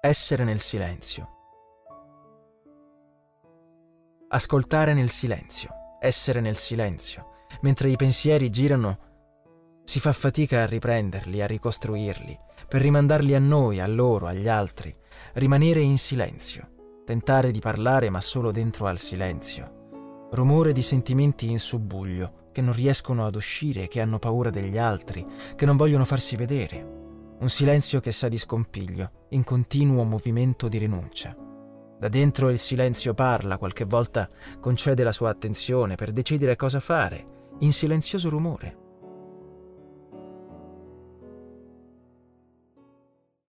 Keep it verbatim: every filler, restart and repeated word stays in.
Essere nel silenzio. Ascoltare nel silenzio, essere nel silenzio. Mentre i pensieri girano, si fa fatica a riprenderli, a ricostruirli, per rimandarli a noi, a loro, agli altri. Rimanere in silenzio, tentare di parlare ma solo dentro al silenzio. Rumore di sentimenti in subbuglio, che non riescono ad uscire, che hanno paura degli altri, che non vogliono farsi vedere. Un silenzio che sa di scompiglio, in continuo movimento di rinuncia. Da dentro il silenzio parla, qualche volta concede la sua attenzione per decidere cosa fare, in silenzioso rumore.